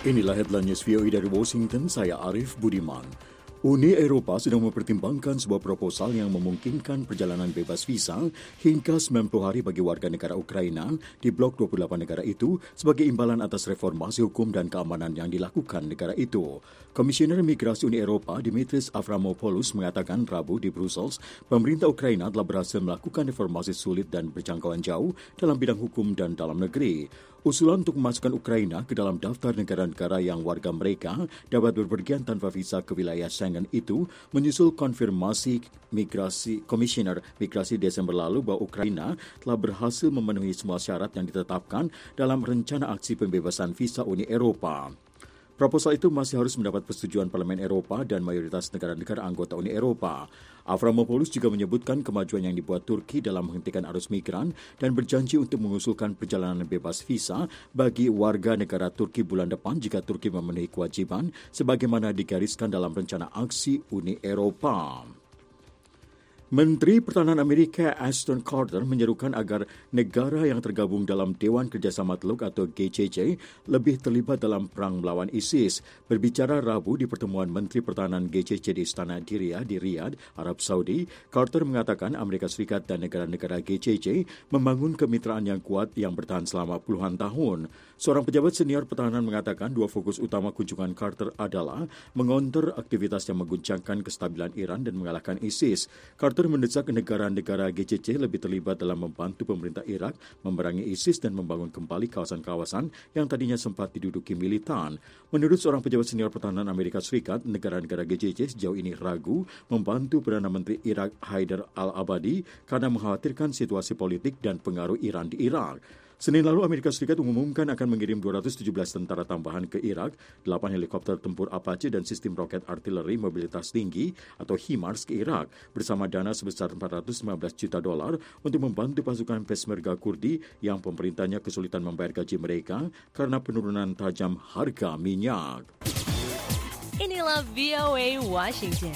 Inilah headline news VOA dari Washington, saya Arif Budiman. Uni Eropa sedang mempertimbangkan sebuah proposal yang memungkinkan perjalanan bebas visa hingga 90 hari bagi warga negara Ukraina di blok 28 negara itu sebagai imbalan atas reformasi hukum dan keamanan yang dilakukan negara itu. Komisioner Migrasi Uni Eropa Dimitris Avramopoulos mengatakan Rabu di Brussels, pemerintah Ukraina telah berhasil melakukan reformasi sulit dan berjangkauan jauh dalam bidang hukum dan dalam negeri. Usulan untuk memasukkan Ukraina ke dalam daftar negara-negara yang warga mereka dapat berpergian tanpa visa ke wilayah Schengen itu menyusul konfirmasi Komisioner Migrasi Desember lalu bahwa Ukraina telah berhasil memenuhi semua syarat yang ditetapkan dalam rencana aksi pembebasan visa Uni Eropa. Proposal itu masih harus mendapat persetujuan Parlemen Eropa dan mayoritas negara-negara anggota Uni Eropa. Avramopoulos juga menyebutkan kemajuan yang dibuat Turki dalam menghentikan arus migran dan berjanji untuk mengusulkan perjalanan bebas visa bagi warga negara Turki bulan depan jika Turki memenuhi kewajiban sebagaimana digariskan dalam rencana aksi Uni Eropa. Menteri Pertahanan Amerika Ashton Carter menyerukan agar negara yang tergabung dalam Dewan Kerjasama Teluk atau GCC lebih terlibat dalam perang melawan ISIS. Berbicara Rabu di pertemuan Menteri Pertahanan GCC di Istana Diriyah di Riyadh, Arab Saudi, Carter mengatakan Amerika Serikat dan negara-negara GCC membangun kemitraan yang kuat yang bertahan selama puluhan tahun. Seorang pejabat senior pertahanan mengatakan dua fokus utama kunjungan Carter adalah mengonter aktivitas yang mengguncangkan kestabilan Iran dan mengalahkan ISIS. Carter mendesak negara-negara GCC lebih terlibat dalam membantu pemerintah Irak memerangi ISIS dan membangun kembali kawasan-kawasan yang tadinya sempat diduduki militan. Menurut seorang pejabat senior pertahanan Amerika Serikat, negara-negara GCC sejauh ini ragu membantu Perdana Menteri Irak Haider al-Abadi karena mengkhawatirkan situasi politik dan pengaruh Iran di Irak. Senin lalu, Amerika Serikat mengumumkan akan mengirim 217 tentara tambahan ke Irak, 8 helikopter tempur Apache dan sistem roket artileri mobilitas tinggi atau HIMARS ke Irak bersama dana sebesar $415 juta untuk membantu pasukan Peshmerga Kurdi yang pemerintahnya kesulitan membayar gaji mereka karena penurunan tajam harga minyak. Inilah VOA Washington.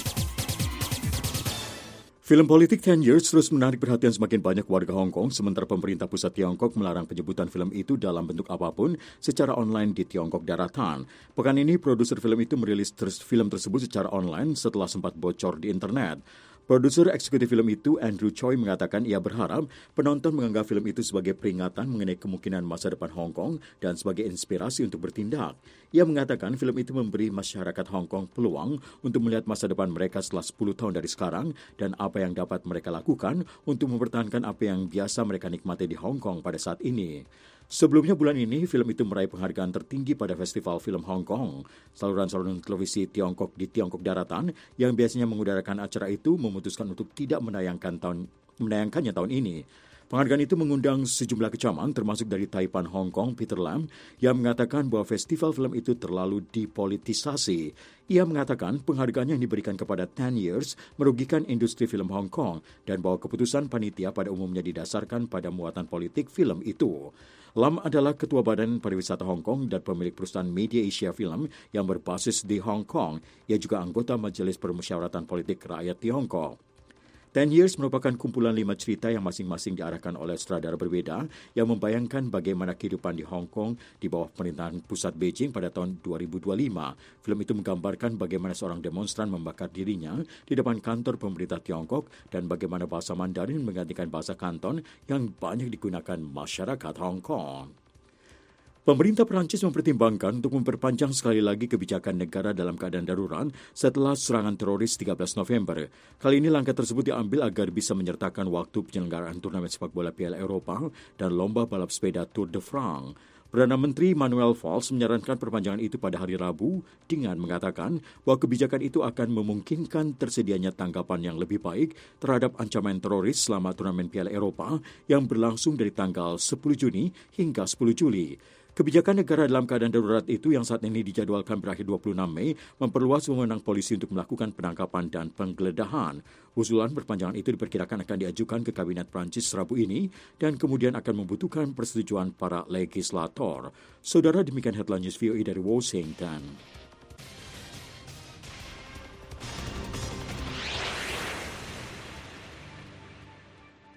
Film politik 10 Years terus menarik perhatian semakin banyak warga Hong Kong sementara pemerintah pusat Tiongkok melarang penyebutan film itu dalam bentuk apapun secara online di Tiongkok daratan. Pekan ini, produser film itu merilis film tersebut secara online setelah sempat bocor di internet. Produser eksekutif film itu, Andrew Choi, mengatakan ia berharap penonton menganggap film itu sebagai peringatan mengenai kemungkinan masa depan Hong Kong dan sebagai inspirasi untuk bertindak. Ia mengatakan film itu memberi masyarakat Hong Kong peluang untuk melihat masa depan mereka setelah 10 tahun dari sekarang dan apa yang dapat mereka lakukan untuk mempertahankan apa yang biasa mereka nikmati di Hong Kong pada saat ini. Sebelumnya bulan ini, film itu meraih penghargaan tertinggi pada Festival Film Hong Kong. Saluran-saluran televisi Tiongkok di Tiongkok daratan yang biasanya mengudarakan acara itu memutuskan untuk tidak menayangkannya tahun ini. Penghargaan itu mengundang sejumlah kecaman, termasuk dari Taipan Hong Kong, Peter Lam, yang mengatakan bahwa festival film itu terlalu dipolitisasi. Ia mengatakan penghargaan yang diberikan kepada 10 Years merugikan industri film Hong Kong dan bahwa keputusan panitia pada umumnya didasarkan pada muatan politik film itu. Lam adalah Ketua Badan Pariwisata Hong Kong dan pemilik perusahaan Media Asia Film yang berbasis di Hong Kong. Ia juga anggota Majelis Permusyawaratan Politik Rakyat Tiongkok. 10 Years merupakan kumpulan 5 cerita yang masing-masing diarahkan oleh sutradara berbeda yang membayangkan bagaimana kehidupan di Hong Kong di bawah pemerintahan pusat Beijing pada tahun 2025. Film itu menggambarkan bagaimana seorang demonstran membakar dirinya di depan kantor pemerintah Tiongkok dan bagaimana bahasa Mandarin menggantikan bahasa Kanton yang banyak digunakan masyarakat Hong Kong. Pemerintah Perancis mempertimbangkan untuk memperpanjang sekali lagi kebijakan negara dalam keadaan darurat setelah serangan teroris 13 November. Kali ini langkah tersebut diambil agar bisa menyertakan waktu penyelenggaraan turnamen sepak bola Piala Eropa dan lomba balap sepeda Tour de France. Perdana Menteri Manuel Valls menyarankan perpanjangan itu pada hari Rabu dengan mengatakan bahwa kebijakan itu akan memungkinkan tersedianya tanggapan yang lebih baik terhadap ancaman teroris selama turnamen Piala Eropa yang berlangsung dari tanggal 10 Juni hingga 10 Juli. Kebijakan negara dalam keadaan darurat itu yang saat ini dijadwalkan berakhir 26 Mei memperluas wewenang polisi untuk melakukan penangkapan dan penggeledahan. Usulan perpanjangan itu diperkirakan akan diajukan ke Kabinet Prancis Rabu ini dan kemudian akan membutuhkan persetujuan para legislator. Saudara, demikian headline news VOA dari Washington.